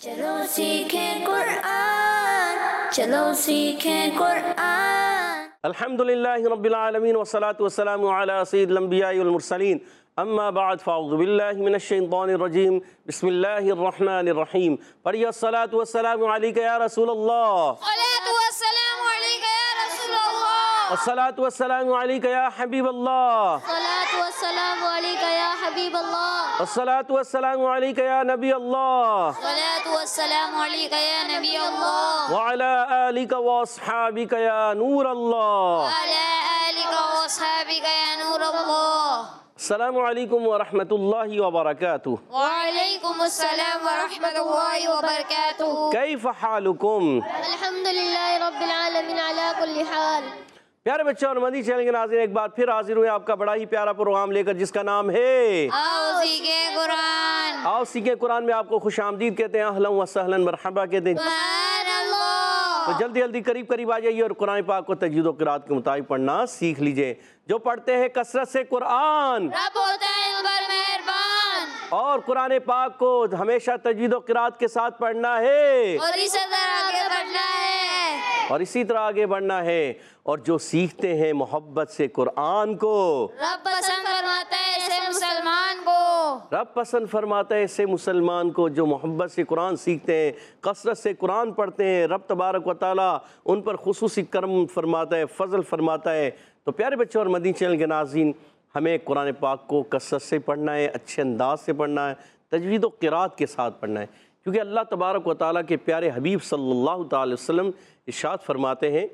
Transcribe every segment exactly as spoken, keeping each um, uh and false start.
چلو سیکھیں قرآن، چلو سیکھیں قرآن۔ الحمدللہ رب العالمین والصلاة والسلام علی سید الانبیاء والمرسلین، اما بعد فاعوذ باللہ من الشیطان الرجیم، بسم اللہ الرحمن الرحیم۔ پڑھیے الصلاة والسلام علیکہ یا رسول اللہ، الصلاة والسلام علیکہ یا رسول اللہ، الصلاة والسلام علیکہ یا حبیب اللہ، الصلاة والسلام علیکہ یا حبیب اللہ، الصلاة والسلام علیکہ یا نبی اللہ، الصلاة والسلام علیکہ یا نبی اللہ، وعلی آلک واصحابک یا نور اللہ، وعلی آلک واصحابک یا نور اللہ۔ السلام علیکم ورحمۃ اللہ وبرکاتہ۔ وعلیکم السلام ورحمۃ اللہ وبرکاتہ۔ کیف حالکم؟ الحمدللہ رب العالمین علی کل حال۔ پیارے بچوں اور مدنی چینل کے ناظرین، ایک بار پھر حاضر ہوئے آپ کا بڑا ہی پیارا پروگرام لے کر، جس کا نام ہے آؤ سیکھیں قرآن۔ آؤ سیکھیں قرآن میں آپ کو خوش آمدید کہتے ہیں، اہلا و سہلا مرحبا کہتے ہیں۔ سبحان اللہ۔ تو جلدی جلدی قریب قریب آ جائیے اور قرآن پاک کو تجوید و قرات کے مطابق پڑھنا سیکھ لیجئے۔ جو پڑھتے ہیں کثرت سے قرآن، رب ہوتا ہے ان پر مہربان، اور قرآن پاک کو ہمیشہ تجوید و قرات کے ساتھ پڑھنا ہے، اور اسی طرح آگے بڑھنا ہے، اور اسی طرح آگے بڑھنا ہے۔ اور جو سیکھتے ہیں محبت سے قرآن کو، رب پسند فرماتا ہے اسے مسلمان کو، رب پسند فرماتا ہے اسے مسلمان کو۔ جو محبت سے قرآن سیکھتے ہیں، کثرت سے قرآن پڑھتے ہیں، رب تبارک و تعالیٰ ان پر خصوصی کرم فرماتا ہے، فضل فرماتا ہے۔ تو پیارے بچوں اور مدنی چینل کے ناظرین، ہمیں قرآن پاک کو کثرت سے پڑھنا ہے، اچھے انداز سے پڑھنا ہے، تجوید و قرات کے ساتھ پڑھنا ہے، کیونکہ اللہ تبارک و تعالیٰ کے پیارے حبیب صلی اللہ تعالی وسلم ارشاد فرماتے ہیں،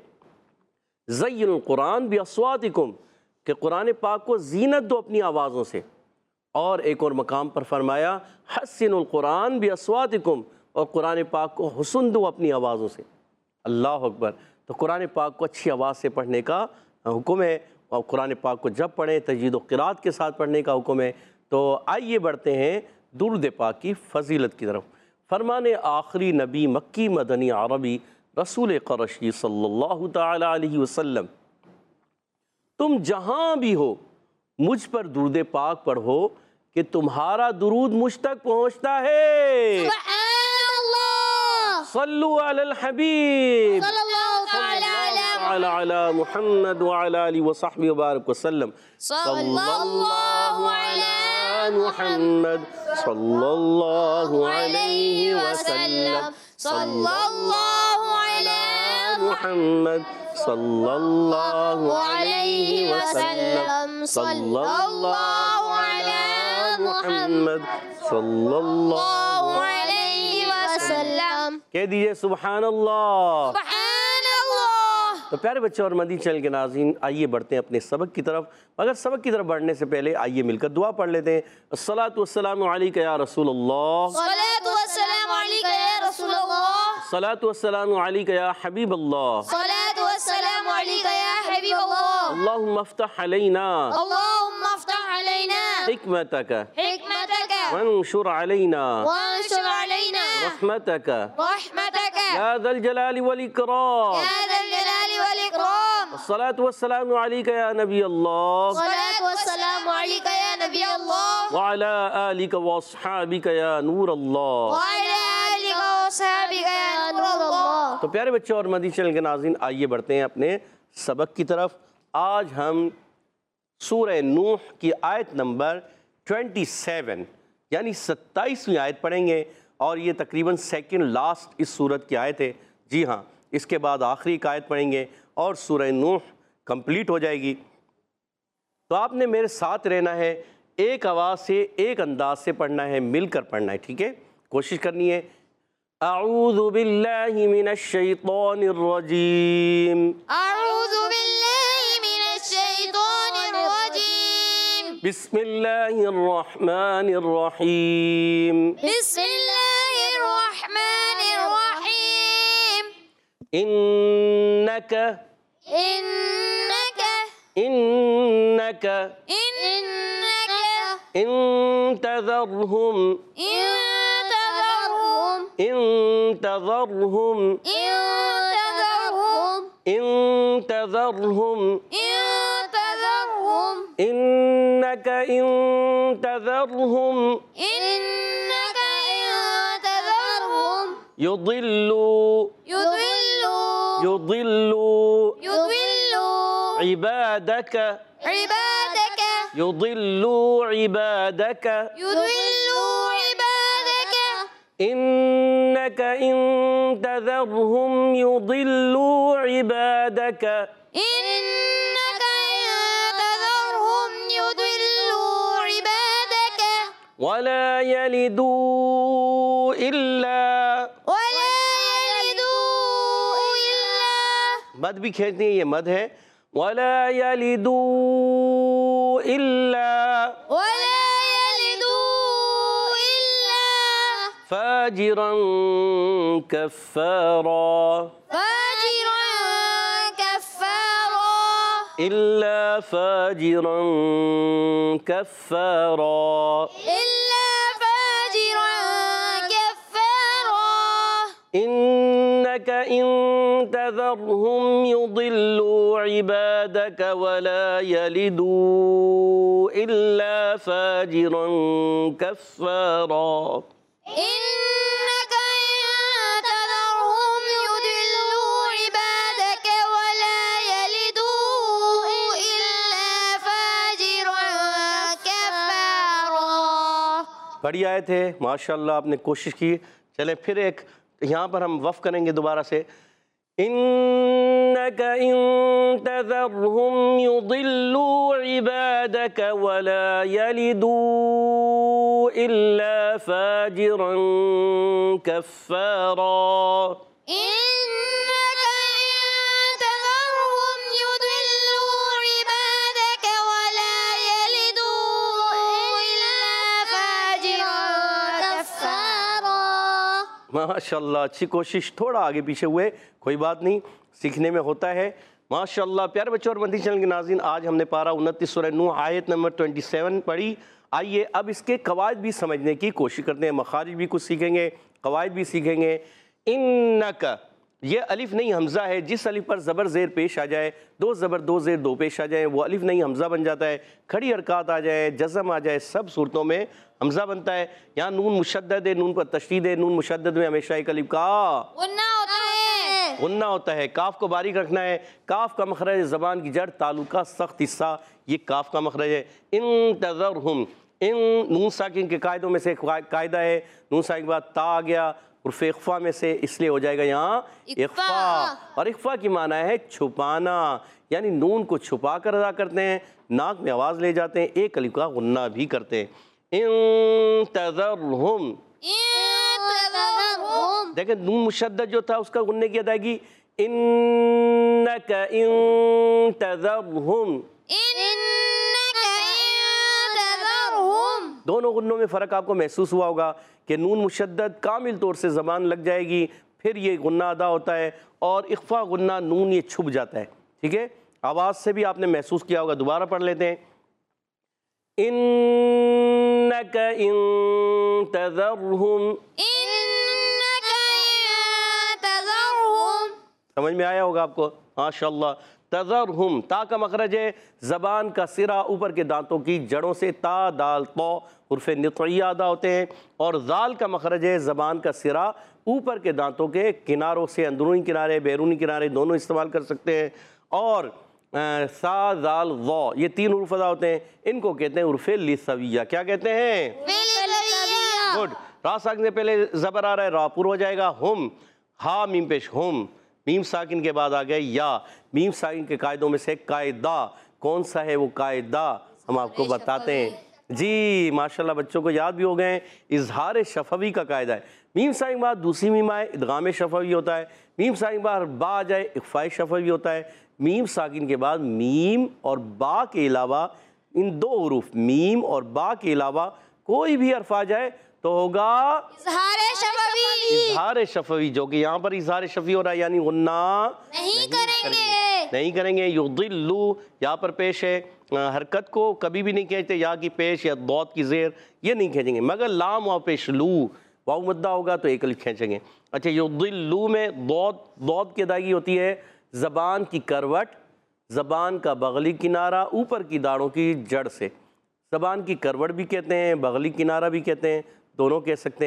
زین القرآن باصواتکم، کہ قرآن پاک کو زینت دو اپنی آوازوں سے۔ اور ایک اور مقام پر فرمایا، حسن القرآن باصواتکم، اور قرآن پاک کو حسن دو اپنی آوازوں سے۔ اللہ اکبر۔ تو قرآن پاک کو اچھی آواز سے پڑھنے کا حکم ہے، اور قرآن پاک کو جب پڑھیں تجوید و قرات کے ساتھ پڑھنے کا حکم ہے۔ تو آئیے بڑھتے ہیں درود پاک کی فضیلت کی طرف۔ فرمان آخری نبی مکی مدنی عربی رسول قرشی صلی اللہ تعالی علیہ وسلم، تم جہاں بھی ہو مجھ پر درود پاک پڑھو کہ تمہارا درود مجھ تک پہنچتا ہے۔ سبحان اللہ۔ صلو علی الحبیب صلی اللہ تعالی تعالی علی محمد وعلی آلہ وصحبہ وبارک وسلم۔ صلی اللہ علی محمد صلی اللہ علیہ وسلم، صلی اللہ علی محمد صلی اللہ علیہ وسلم، صلی اللہ علی محمد صلی اللہ علیہ وسلم۔ کہہ دیجئے سبحان اللہ۔ سبحان اللہ۔ تو پیارے بچوں اور مدنی چینل کے ناظرین، آئیے بڑھتے ہیں اپنے سبق کی طرف، مگر سبق کی طرف بڑھنے سے پہلے آئیے مل کر دعا پڑھ لیتے ہیں۔ الصلاۃ والسلام علیکہ یا رسول اللہ، صلاۃ والسلام علیکہ یا رسول اللہ، الصلاۃ والسلام علیکہ یا حبیب اللہ، صلاۃ والسلام علیکہ یا حبیب اللہ۔ اللہم افتح علینا اللہم افتح علینا حکمتک حکمتک وانشر علینا وانشر علینا رحمتک رحمتک یا ذا الجلال والاکرام۔ یا ذا الجلال والاکرام۔ الصلاۃ والسلام علیکہ یا نبی اللہ، صلاۃ والسلام علیکہ یا نبی اللہ، وعلی آلک واصحابک یا نور اللہ۔ وعلی آلک وصحبک یا نور اللہ۔ تو پیارے بچوں اور مدنی چینل کے ناظرین، آئیے بڑھتے ہیں اپنے سبق کی طرف۔ آج ہم سورہ نوح کی آیت نمبر سیئیس یعنی ستائیسویں آیت پڑھیں گے، اور یہ تقریباً سیکنڈ لاسٹ اس سورت کی آیت ہے۔ جی ہاں، اس کے بعد آخری ایک آیت پڑھیں گے اور سورہ نوح کمپلیٹ ہو جائے گی۔ تو آپ نے میرے ساتھ رہنا ہے، ایک آواز سے ایک انداز سے پڑھنا ہے، مل کر پڑھنا ہے، ٹھیک ہے؟ کوشش کرنی ہے۔ اعوذ باللہ من الشیطان الرجیم، اعوذ باللہ من الشیطان الرجیم، بسم اللہ الرحمن الرحیم، بسم اللہ الرحمن الرحیم، انک انک انک انک ان تذرہم ان تذرہم ان تذرہم ان تذرہم ان تذرہم ان تذرہم انک ان تذرہم انک ان تذرہم یضلو يضل یضلو يضل عبادک عبادك یضلو عبادک يضل عبادك إنك إن تذرهم يضلوا عبادك إنك إن تذرهم يضلوا عبادك ولا يلدوا إلا ولا يلدوا إلا مد بھی کھینچنی ہے، یہ مد ہے ولا يلدوا إلا ولا يلدوا إلا فاجرا كفارا فاجرا كفارا إلا فاجرا كفارا إلا فاجرا كفارا إنك إن تذرهم يضلوا عبادك ولا يلدوا إلا فاجرا كفارا إنك إن تذرهم يضلوا عبادك ولا يلدوا إلا فاجرا كفارا بڑی آیت ہے ماشاءاللہ، آپ نے کوشش کی. چلیں پھر ایک یہاں پر ہم وقف کریں گے دوبارہ سے. إنك إن تذرهم يضلوا عبادك ولا يلدوا إلا فاجرا كفارا إنك إن تذرهم يضلوا عبادك ولا يلدوا إلا فاجرا كفارا ماشاءاللہ اچھی کوشش، تھوڑا آگے پیچھے ہوئے کوئی بات نہیں، سیکھنے میں ہوتا ہے ماشاءاللہ. پیارے بچوں اور مدنی چینل کے ناظرین، آج ہم نے پارہ انتیس سورہ نوح آیت نمبر سبیس پڑھی. آئیے اب اس کے قواعد بھی سمجھنے کی کوشش کرتے ہیں، مخارج بھی کچھ سیکھیں گے، قواعد بھی سیکھیں گے. انک، یہ الف نہیں حمزہ ہے. جس الف پر زبر زیر پیش آ جائے، دو زبر دو زیر دو پیش آ جائیں، وہ الف نہیں حمزہ بن جاتا ہے. کھڑی حرکات آ جائے، جزم آ جائے، سب صورتوں میں حمزہ بنتا ہے. یہاں نون مشدد ہے، نون پر تشدید ہے. نون مشدد میں ہمیشہ ایک الف کا غنہ ہوتا ہے غنہ ہوتا ہے. کاف کو باریک رکھنا ہے. کاف کا مخرج زبان کی جڑ تالو کا سخت حصہ، یہ کاف کا مخرج ہے. انتظرہم، ان نون ساکن کے قاعدوں میں سے قاعدہ ہے. نون ساکن کے بعد تا آ گیا، حرف اخفا میں سے، اس لیے ہو جائے گا یہاں اخفا. اور اخفا کی معنی ہے چھپانا، یعنی نون کو چھپا کر ادا کرتے ہیں، ناک میں آواز لے جاتے ہیں، ایک الف کا غنہ بھی کرتے ہیں. انتظرہم، انتظرهم دیکھیں نون مشدد جو تھا اس کا غنے کی ادائیگی. انک انتظرہم، إنك انتظرهم دونوں غنوں میں فرق آپ کو محسوس ہوا ہوگا کہ نون مشدد کامل طور سے زبان لگ جائے گی، پھر یہ غنہ ادا ہوتا ہے، اور اخفا غنہ نون یہ چھپ جاتا ہے. ٹھیک ہے، آواز سے بھی آپ نے محسوس کیا ہوگا. دوبارہ پڑھ لیتے ہیں. انک انتظرہم، إنك انتظرهم سمجھ میں آیا ہوگا آپ کو ماشاءاللہ. تذرہم، تا کا مخرج ہے زبان کا سرا اوپر کے دانتوں کی جڑوں سے، تا دال تو حرف نطعیہ ادا ہوتے ہیں. اور ذال کا مخرج ہے زبان کا سرا اوپر کے دانتوں کے کناروں سے، اندرونی کنارے بیرونی کنارے دونوں استعمال کر سکتے ہیں. اور سا ذال ضا، یہ تین حروف ادا ہوتے ہیں، ان کو کہتے ہیں حروف لثویہ. کیا کہتے ہیں؟ بالغویہ گڈ. را ساکن سے پہلے زبر آ رہا ہے، را پر ہو جائے گا. ہم، ہا میم پیش ہم، میم ساکن کے بعد آ گئے یا. میم ساکن کے قاعدوں میں سے قاعدہ کون سا ہے؟ وہ قاعدہ ہم آپ کو بتاتے ہیں. جی ماشاءاللہ بچوں کو یاد بھی ہو گئے ہیں. اظہار شفوی کا قاعدہ ہے. میم ساکن کے بعد دوسری میم آئے ادغام شفوی ہوتا ہے. میم ساکن کے بعد با آ جائے اخفاء شفوی ہوتا ہے. میم ساکن کے بعد میم اور با کے علاوہ، ان دو حروف میم اور با کے علاوہ کوئی بھی حرف آ جائے تو ہوگا اظہار شفوی اظہار شفوی، جو کہ یہاں پر اظہار شفوی ہو رہا ہے، یعنی غنہ نہیں کریں گے نہیں کریں گے. یضلو یہاں پر پیش ہے، حرکت کو کبھی بھی نہیں کھینچتے، یا کی پیش یا ضاد کی زیر یہ نہیں کھینچیں گے، مگر لام واو پیش لو، واو مدہ ہوگا تو ایک الف کھینچیں گے. اچھا یضلو میں ضاد ضاد کی ادائیگی ہوتی ہے زبان کی کروٹ، زبان کا بغلی کنارہ اوپر کی داڑھوں کی جڑ سے. زبان کی کروٹ بھی کہتے ہیں، بغلی کنارہ بھی کہتے ہیں، دونوں کہہ سکتے ہیں.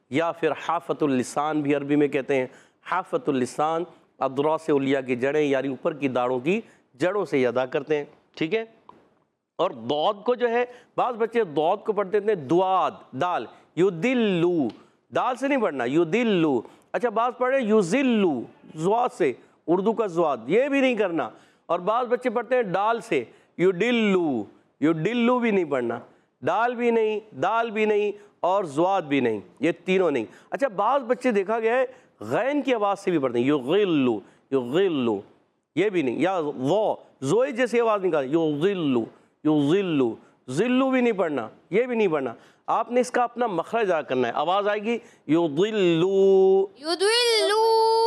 یا پھر حافۃ اللسان بھی عربی میں کہتے ہیں۔ حافۃ اللسان اضراس علیہ کی جڑیں یعنی اوپر کی داڑھوں کی جڑوں سے ادا کرتے ہیں، ٹھیک ہے۔ اور ضاد کو جو ہے بعض بچے ضاد کو پڑھتے ہیں دواد دال، یدلو دال سے نہیں پڑھنا، یدلو۔ اچھا بعض پڑھے یذلو ضاد سے، اردو کا ضاد، یہ بھی نہیں کرنا۔ اور بعض بچے پڑھتے ہیں ڈال سے، یڈلو، یڈلو بھی نہیں پڑھنا، ڈال بھی نہیں، دال بھی نہیں اور ضاد بھی نہیں، یہ تینوں نہیں۔ اچھا بعض بچے دیکھا گیا ہے غین کی آواز سے بھی پڑھتے ہیں، یغلو، یغلو، یہ بھی نہیں، یا وہ زوئے جیسی آواز نکال، یغلو، یغلو، ذلو بھی نہیں پڑھنا، یہ بھی نہیں پڑھنا۔ آپ نے اس کا اپنا مخرج ادا کرنا ہے، آواز آئے گی یضلو، یضلو،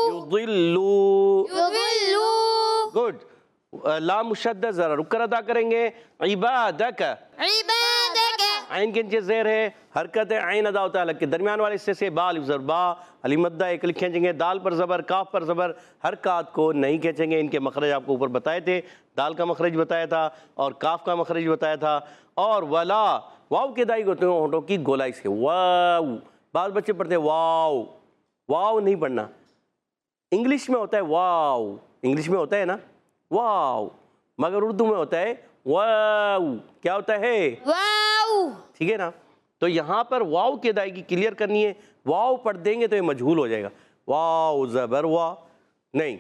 یضلو، یضلو، گڈ۔ لام مشدد ذرا رک کر ادا کریں گے، عبادک، عبادک، عین کے نیچے زیر ہے، حرکت ہے، عین ادا ہوتا ہے الگ کے درمیان والے حصے سے، با الف زبر با، علی مدہ ایک الف کھینچیں گے، دال پر زبر، کاف پر زبر، حرکات کو نہیں کھینچیں گے۔ ان کے مخرج آپ کو اوپر بتائے تھے، دال کا مخرج بتایا تھا اور کاف کا مخرج بتایا تھا۔ اور ولا، واو کے ادائی ہوتے ہیں ہونٹوں کی گولائی سے، واو، بعض بچے پڑھتے ہیں واو، واو نہیں پڑھنا، انگلش میں ہوتا ہے واو، انگلش میں ہوتا ہے نا واو، مگر اردو میں ہوتا ہے واو، کیا ہوتا ہے؟ واو، ٹھیک ہے نا؟ تو یہاں پر واو کی ادائیگی کلیئر کرنی ہے، واو پڑھ دیں گے تو یہ مجہول ہو جائے گا، واو زبر وا نہیں،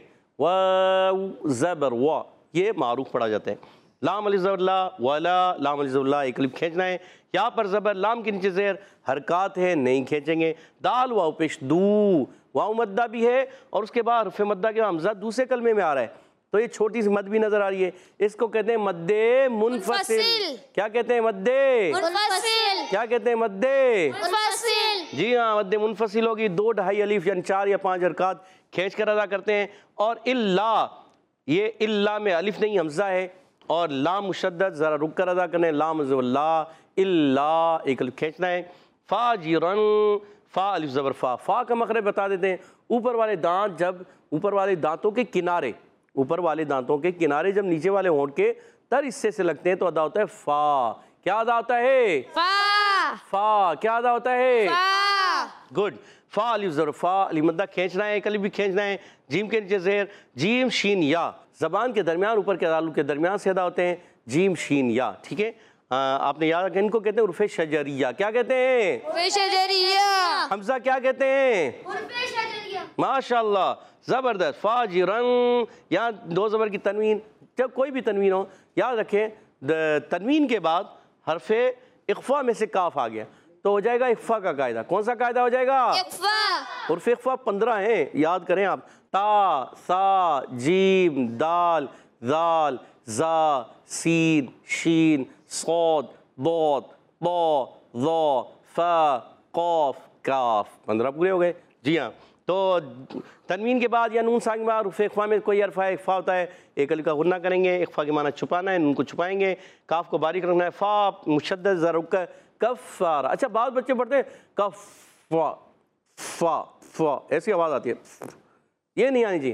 واو زبر وا، یہ معروف پڑھا جاتا ہے۔ لام الف زبر لا، ولا، لام الف زبر لا ایک الف کھینچنا ہے، یہاں پر زبر، لام کے نیچے زیر، حرکات ہیں نہیں کھینچیں گے۔ دال واو پیش دو، واو مدہ بھی ہے اور اس کے بعد حرف مدہ کے حمزہ دوسرے کلمے میں آ رہا ہے، تو یہ چھوٹی سی مد بھی نظر آ رہی ہے، اس کو کہتے ہیں مد منفصل۔ منفصل۔ کیا کہتے ہیں؟ مد منفصل، کیا کہتے ہیں؟ مد منفصل، جی ہاں، مد منفصل ہوگی، دو ڈھائی الف یعنی چار یا پانچ حرکات کھینچ کر ادا کرتے ہیں۔ اور الا، یہ الا میں الف نہیں حمزہ ہے، اور لام مشدد ذرا رک کر ادا کرنے، لام زبر لا، الا ایک الف کھینچنا ہے۔ فاجرن، فا الف زبر فا، فا کا مخرج بتا دیتے ہیں، اوپر والے دانت جب اوپر والے دانتوں کے کنارے، اوپر والے دانتوں کے کنارے جب نیچے والے ہونٹ کے تر حصے سے لگتے ہیں تو ادا ہوتا ہے فا۔ کیا ادا ہوتا ہے؟ فا، فا۔ کیا ادا ہوتا ہے؟ فا، گڈ۔ فا الف زبر فا، علی مدہ کھینچنا ہے، ایک الف بھی کھینچنا ہے، جیم کے نیچے زیر، جیم شین یا، زبان کے درمیان اوپر کے تعلق کے درمیان سے ادا ہوتے ہیں، جیم شین یا، ٹھیک ہے۔ آپ نے یاد رکھا، ان کو کہتے ہیں حروف شجریہ۔ کیا کہتے ہیں؟ حروف شجریہ، حمزہ کیا کہتے ہیں؟ حروف شجریہ، ماشاءاللہ، زبردست۔ فاجرن، یہاں دو زبر کی تنوین، جب کوئی بھی تنوین ہو یاد رکھیں، تنوین کے بعد حرف اخفا میں سے کاف آ گیا تو ہو جائے گا اخفا کا قاعدہ۔ کون سا قاعدہ ہو جائے گا؟ اخفا، حروف اخفا پندرہ ہیں، یاد کریں آپ، تا، سا، جیم، دال، ذال، زا، سین، شین، صاد، ضاد، ضا، ظا، فا، قاف، کاف، پندرہ پورے ہو گئے۔ جی ہاں، تو تنوین کے بعد یا نون ساکن کے بعد حروف اخفا میں کوئی حرف ہے، اخفا ہوتا ہے، ایک الف کا غنہ کریں گے، اخفا کے معنی چھپانا ہے، نون کو چھپائیں گے، کاف کو باریک رکھنا ہے، فا مشدد ذرا رک کر، کفارہ۔ اچھا بعض بچے پڑھتے ہیں کفا، فا، فا، ایسی آواز آتی ہے، یہ نہیں آنی چاہیے،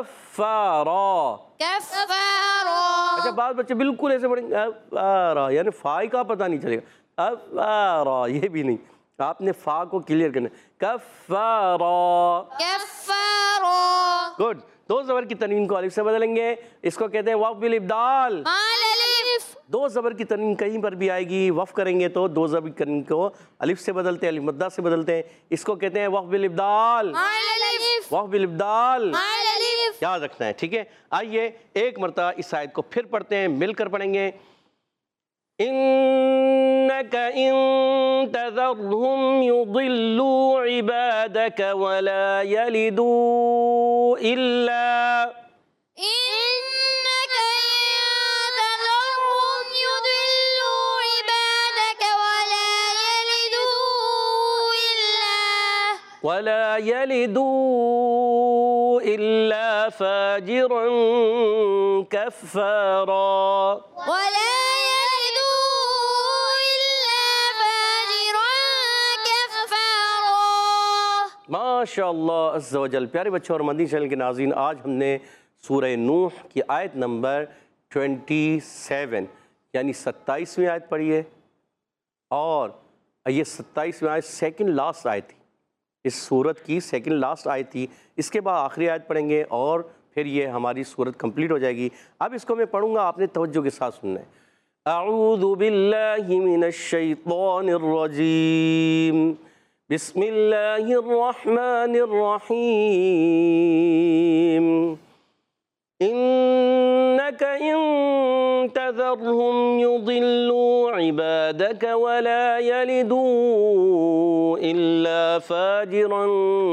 کفارہ۔ کفارہ، اچھا بعض بچے بالکل ایسے پڑھیں گے افارہ، یعنی فا کا پتہ نہیں چلے گا، افارہ، یہ بھی نہیں، آپ نے فا کو کلیئر کرنا ہے، کفارہ، کفارہ، گڈ۔ دو زبر کی تنوین کو الف سے بدلیں گے، اس کو کہتے ہیں وقف بالابدال۔ مال الف، دو زبر کی تنوین کہیں پر بھی آئے گی، وقف کریں گے تو دو زبر کی تنوین کو الف سے بدلتے ہیں، الف مدہ سے بدلتے ہیں، اس کو کہتے ہیں وقف بالابدال، مال الف، وقف بالابدال، مال الف، یاد رکھنا ہے، ٹھیک ہے۔ آئیے ایک مرتبہ اس آیت کو پھر پڑھتے ہیں، مل کر پڑھیں گے۔ إنك إن تذرهم يضلوا عبادك ولا يلدوا إلا إنك إن تذرهم يضلوا عبادك ولا يلدوا إلا ولا يلدوا إلا فاجرا كفارا ولا ماشاء اللہ عز و جل۔ پیارے بچوں اور مدنی چینل کے ناظرین، آج ہم نے سورہ نوح کی آیت نمبر ٹوینٹی سیون یعنی ستائیسویں آیت پڑھی ہے، اور یہ ستائیسویں آیت سیکنڈ لاسٹ آیت تھی، اس صورت کی سیکنڈ لاسٹ آیت تھی. اس کے بعد آخری آیت پڑھیں گے اور پھر یہ ہماری صورت کمپلیٹ ہو جائے گی. اب اس کو میں پڑھوں گا، آپ نے توجہ کے ساتھ سننا ہے. اعوذ باللہ من الشیطان الرجیم بسم اللہ الرحمن الرحیم. إنك إن تذرهم يضلوا عبادك ولا يلدوا إلا فاجرا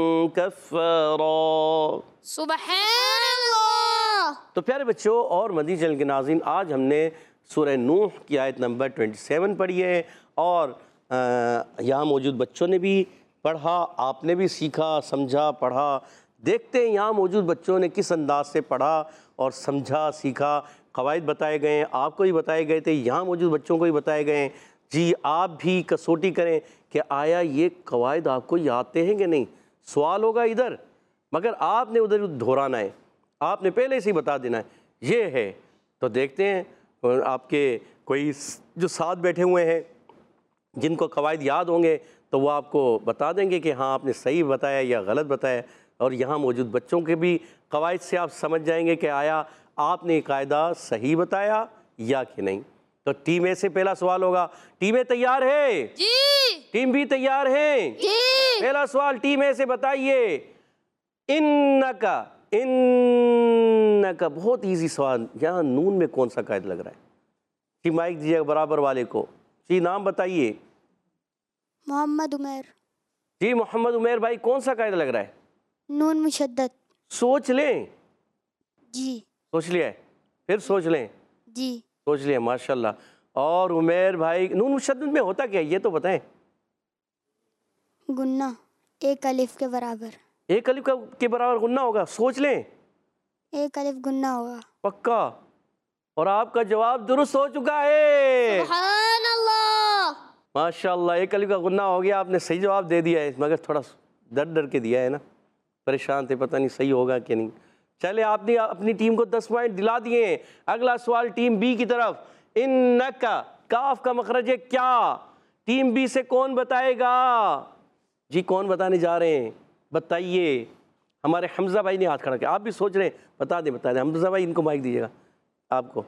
كفارا. سبحان اللہ. تو پیارے بچوں اور مدنی چینل کے ناظرین، آج ہم نے سورہ نوح کی آیت نمبر سبیس پڑھی ہے اور یہاں موجود بچوں نے بھی پڑھا، آپ نے بھی سیکھا، سمجھا، پڑھا. دیکھتے ہیں یہاں موجود بچوں نے کس انداز سے پڑھا اور سمجھا، سیکھا. قواعد بتائے گئے ہیں، آپ کو بھی بتائے گئے تھے، یہاں موجود بچوں کو بھی بتائے گئے ہیں. جی آپ بھی کسوٹی کریں کہ آیا یہ قواعد آپ کو یاد ہیں کہ نہیں. سوال ہوگا ادھر، مگر آپ نے ادھر دہرانا ہے، آپ نے پہلے سے ہی بتا دینا ہے یہ ہے. تو دیکھتے ہیں آپ کے کوئی جو ساتھ بیٹھے ہوئے ہیں جن کو قواعد یاد ہوں گے تو وہ آپ کو بتا دیں گے کہ ہاں آپ نے صحیح بتایا یا غلط بتایا. اور یہاں موجود بچوں کے بھی قواعد سے آپ سمجھ جائیں گے کہ آیا آپ نے قاعدہ صحیح بتایا یا کہ نہیں. تو ٹیم اے سے پہلا سوال ہوگا. ٹیم اے تیار ہے؟ جی. ٹیم بی تیار ہیں؟ جی. پہلا سوال ٹیم اے سے بتائیے. انکا انکا بہت ایزی سوال. یہاں نون میں کون سا قائد لگ رہا ہے؟ جی مائک دیجیے برابر والے کو. جی نام بتائیے. محمد عمیر. جی محمد عمیر بھائی کون سا قائد لگ رہا ہے؟ نون مشدد. سوچ لیں. جی. سوچ لیا ہے؟ پھر سوچ لیں. جی. سوچ لیا، ماشاءاللہ. اور عمیر بھائی نون مشدد میں ہوتا کیا ہے یہ تو بتائیں. گنہ ایک الف کے برابر. ایک الف کے برابر گنہ ہوگا. سوچ لیں. ایک الف گنہ ہوگا. پکا. اور آپ کا جواب درست ہو چکا ہے. سبحان اللہ. ماشاءاللہ ایک الف کا گنہ ہو گیا. آپ نے صحیح جواب دے دیا ہے، مگر تھوڑا ڈر ڈر کے دیا ہے نا، پریشان تھے پتہ نہیں صحیح ہوگا کہ نہیں. چلے آپ نے اپنی ٹیم کو دس پوائنٹ دلا دیے ہیں. اگلا سوال ٹیم بی کی طرف. انکا کاف کا مخرج ہے کیا؟ ٹیم بی سے کون بتائے گا؟ جی کون بتانے جا رہے ہیں بتائیے. ہمارے حمزہ بھائی نے ہاتھ کھڑا کیا. آپ بھی سوچ رہے ہیں، بتا دیں بتا دیں. حمزہ بھائی ان کو مائک دیجیے گا آپ کو.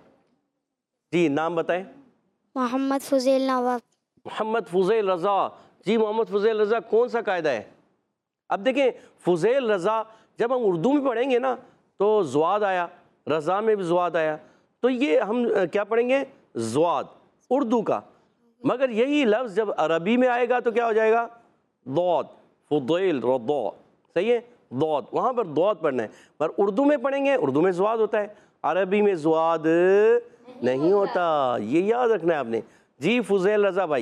جی نام بتائیں. محمد فضیل نواب. محمد فضیل رضا. جی محمد فضیل رضا کون سا قاعدہ ہے؟ اب دیکھیں فضیل رضا جب ہم اردو میں پڑھیں گے نا تو زواد آیا، رضا میں بھی زواد آیا، تو یہ ہم کیا پڑھیں گے؟ زواد اردو کا. مگر یہی لفظ جب عربی میں آئے گا تو کیا ہو جائے گا؟ ضاد. فضیل رضا. صحیح ہے، ضاد. وہاں پر ضاد پڑھنا ہے. پر اردو میں پڑھیں گے اردو میں زواد ہوتا ہے، عربی میں زواد نہیں ہوتا. یہ یاد رکھنا ہے آپ نے. جی فضیل رضا بھائی.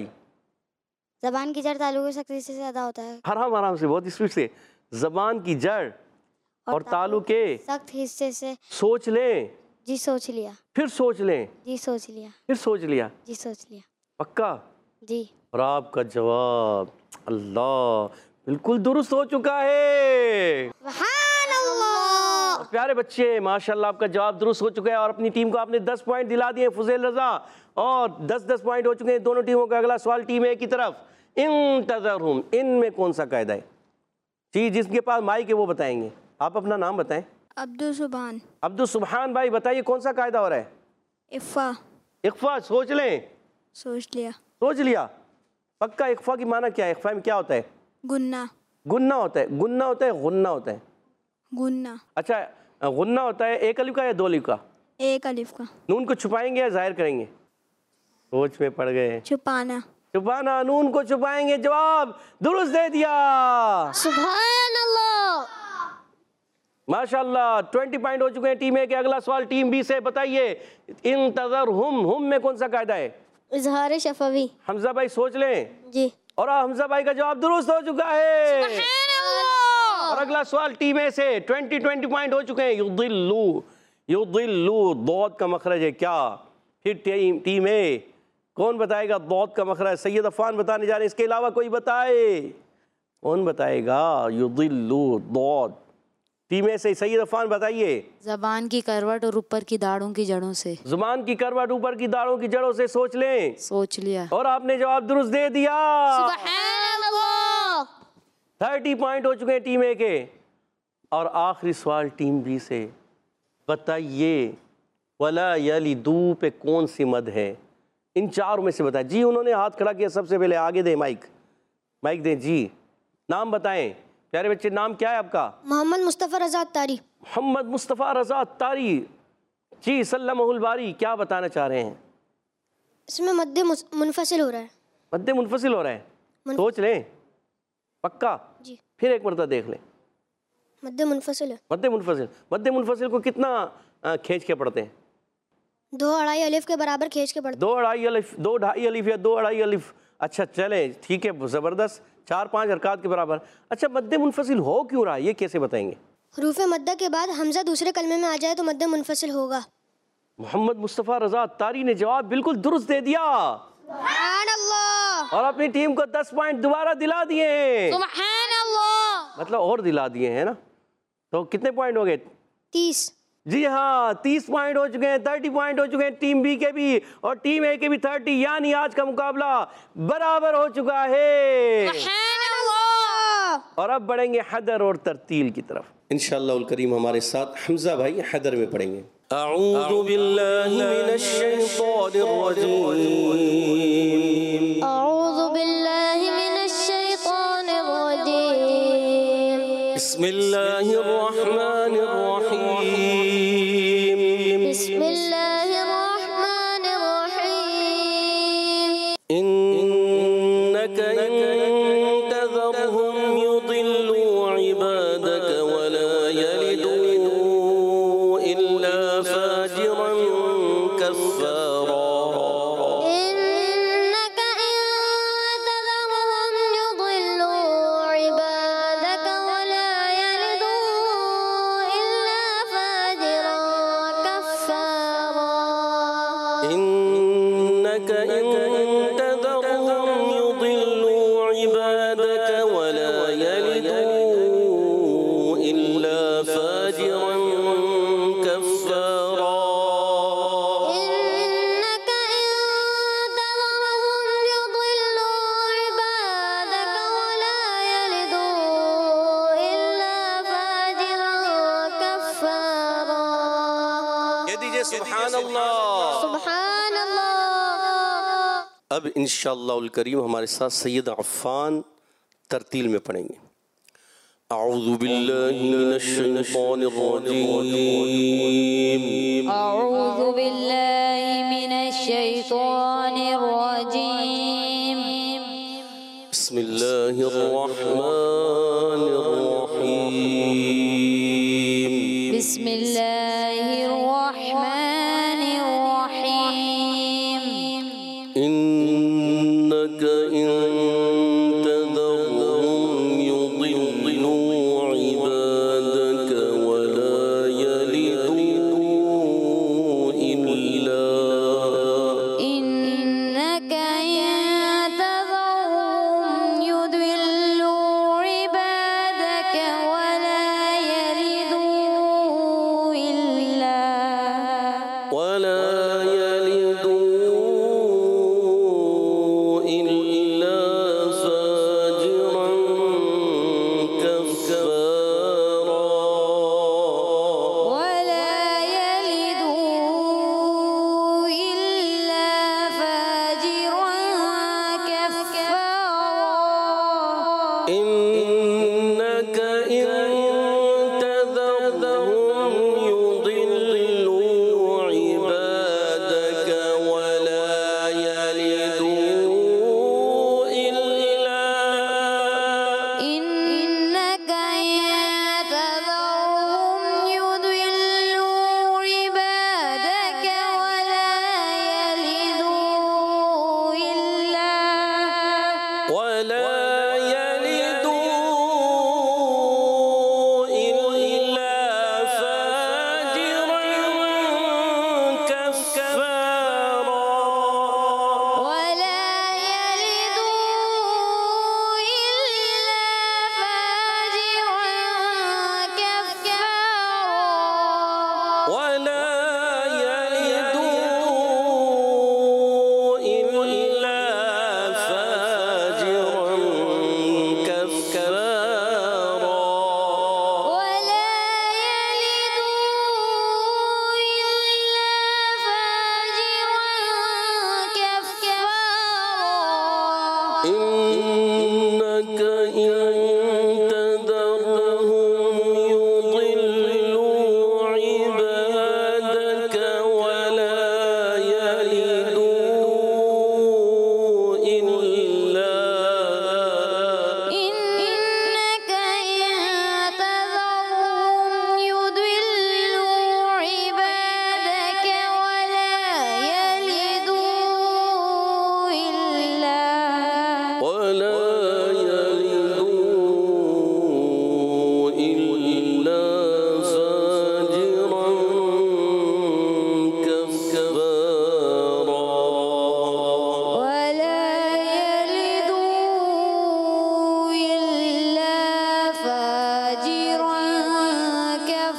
زبان کی جڑ تعلق سختی سے زیادہ ہوتا ہے. آرام آرام سے، بہت اسپیڈ سے. زبان کی جڑ اور تعلق کے سخت حصے سے. سوچ لیں. جی سوچ لیا. پھر سوچ لیں. جی سوچ لیا. پھر سوچ لیا. جی سوچ لیا. پکا. جی. اور آپ کا جواب اللہ بالکل درست ہو چکا ہے. سبحان اللہ. پیارے بچے ماشاءاللہ آپ کا جواب درست ہو چکا ہے اور اپنی ٹیم کو آپ نے دس پوائنٹ دلا دیے. فضیل رضا اور دس دس پوائنٹ ہو چکے ہیں دونوں ٹیموں کا. اگلا سوال ٹیم اے کی طرف. انتظرہم ان میں کون سا قاعدہ ہے؟ جی جس کے پاس مائک ہے وہ بتائیں گے. آپ اپنا نام بتائیں. عبدالسبحان. عبدالسبحان بھائی بتائیے کون سا قاعدہ ہو رہا ہے؟ اخفا. اخفا. سوچ لیں. سوچ لیا. سوچ لیا. پکا. اخفا کی معنی کیا ہے؟ اخفا میں کیا ہوتا ہے؟ گنہ. گنہ ہوتا ہے. گنہ ہوتا ہے غنہ ہوتا ہے؟ گنہ. اچھا غنہ ہوتا ہے ایک الف کا یا دو الف کا؟ ایک الف کا. نون کو چھپائیں گے یا ظاہر کریں گے؟ سوچ میں پڑ گئے. چھپانا. چھپانا. نون کو چھپائیں گے. جواب درست دے دیا. سبحان اللہ. ماشاءاللہ ٹوینٹی پوائنٹ ہو چکے ہیں ٹیم اے کے. اگلا سوال ٹیم بی سے بتائیے. انتظرہم ہم میں کون سا قاعدہ ہے؟ اظہار شفوی. حمزہ بھائی سوچ لیں. جی. اور حمزہ بھائی کا جواب درست ہو چکا ہے. سبحان اللہ. اور اگلا سوال ٹیم اے سے. ٹوینٹی ٹوینٹی پوائنٹ ہو چکے ہیں. یضلو. یضلو ضاد کا مخرج ہے کیا؟ پھر ٹیم ٹیم اے کون بتائے گا ضاد کا مخرج؟ سید عفان بتانے جا رہے ہیں. اس کے علاوہ کوئی بتائے؟ کون بتائے گا یضلو ضاد؟ ٹیم اے سے سید عفان بتائیے. زبان کی کروٹ اور اوپر کی داڑھوں کی جڑوں سے. زبان کی کروٹ اوپر کی داڑھوں کی جڑوں سے. سوچ لیں. سوچ لیا. اور آپ نے جواب درست دے دیا. سبحان اللہ. تھرٹی پوائنٹ ہو چکے ہیں ٹیم اے کے. اور آخری سوال ٹیم بی سے, بتائیے ولا یلدو پہ کون سی مد ہے؟ ان چاروں میں سے بتائیں. جی انہوں نے ہاتھ کھڑا کیا سب سے پہلے, آگے دیں مائک, مائک دیں جی. نام بتائیں پیارے بچے, نام کیا ہے آپ کا؟ محمد مصطفیٰ رضا اتاری. محمد مصطفیٰ رضا اتاری. جی سلمہ الباری, کیا بتانا چاہ رہے ہیں؟ اس میں مد منفصل ہو رہا ہے. مد منفصل ہو رہا ہے, سوچ لیں پکا, جی پھر ایک مرتبہ دیکھ لیں. مد منفصل ہے. مد منفصل, مد منفصل کو کتنا کھینچ کے پڑھتے ہیں؟ دو اڑائی الف کے برابر کھینچ کے پڑھتے ہیں. دو اڑائی الف, دو ڈھائی الف یا دو اڑائی الف. اچھا چلیں ٹھیک ہے, زبردست, چار پانچ حرکات کے برابر. اچھا مد منفصل ہو کیوں رہا ہے, یہ کیسے بتائیں گے؟ حروف مدہ کے بعد حمزہ دوسرے کلمے میں آ جائے تو مد منفصل ہوگا. محمد مصطفیٰ رضا اتاری نے جواب بالکل درست دے دیا, سبحان اللہ, اور اپنی ٹیم کو دس پوائنٹ دوبارہ دلا دیے ہیں. سبحان اللہ. مطلب اور دلا دیے ہیں نا. تو کتنے پوائنٹ ہو گئے؟ تیس. جی ہاں تیس پوائنٹ ہو چکے ہیں, تھرٹی پوائنٹ ہو چکے ہیں ٹیم بی کے بھی اور ٹیم اے کے بھی تھرٹی, یعنی آج کا مقابلہ برابر ہو چکا ہے. سبحان اللہ. اور اب بڑھیں گے حدر اور ترتیل کی طرف. انشاءاللہ الکریم ہمارے ساتھ حمزہ بھائی حدر میں پڑھیں گے. اعوذ باللہ من الشیطان الرجیم. اعوذ باللہ من الشیطان الرجیم. بسم اللہ الرحمن الرحیم. بسم اللہ الرحمن الرحیم. انک ان تذرهم يضلوا عبادك ولا يلدوا الا فاجرا كفارا. إنك إن تذرهم يضلوا عبادك ولا يلدوا إلا فاجرا كفارا. إنك إن تذرهم يضلوا عبادك ولا يلدوا إلا فاجرا كفارا. إنك إن تذرهم يضلوا عبادك ولا يلدوا إلا فاجرا كفارا. یہ دیجئے سبحان اللہ. سبحان اللہ. اب انشاءاللہ الکریم ہمارے ساتھ سید عفان ترتیل میں پڑھیں گے. اعوذ باللہ من الشیطان الرجیم. اعوذ باللہ من الشیطان الرجیم. بسم اللہ الرحمن الرحیم. بسم اللہ الرحمن الرحیم. إنك إن تذرهم يضلوا عبادك ولا يلدوا إلا إنك إن تذرهم يضلوا عبادك ولا يلدوا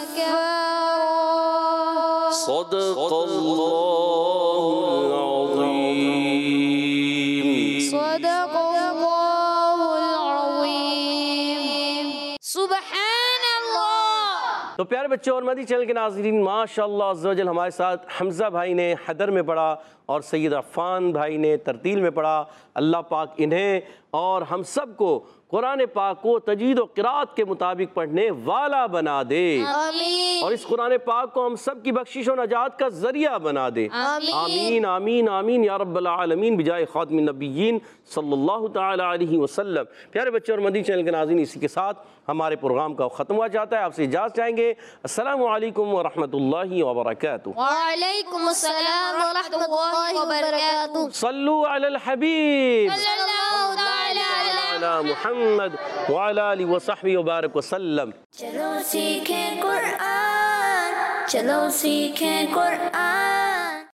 كفارا صدق اللہ العظیم صدق الله العظيم سبحان الله. تو پیارے بچوں اور مدی چینل کے ناظرین، ماشاءاللہ عز و جل ہمارے ساتھ حمزہ بھائی نے حدر میں پڑھا اور سید عفان بھائی نے ترتیل میں پڑھا. اللہ پاک انہیں اور ہم سب کو قرآن پاک کو تجوید و قرات کے مطابق پڑھنے والا بنا دے آمین اور اس قرآن پاک کو ہم سب کی بخشش و نجات کا ذریعہ بنا دے. آمین آمین آمین یا رب العالمین بجائے خاتم النبیین صلی اللہ تعالی علیہ وسلم. پیارے بچے اور مدنی چینل کے ناظرین، اسی کے ساتھ ہمارے پروگرام کا ختم ہوا جاتا ہے. آپ سے اجازت چاہیں گے. السلام علیکم ورحمۃ اللہ وبرکاتہ. وعلیکم السلام ورحمۃ اللہ وبرکاتہ. صلو علی الحبیب صلی اللہ تعالی علی محمد وعلی آلہ وصحبہ وبارک وسلم. چلو سیکھیں قرآن، چلو سیکھیں قرآن.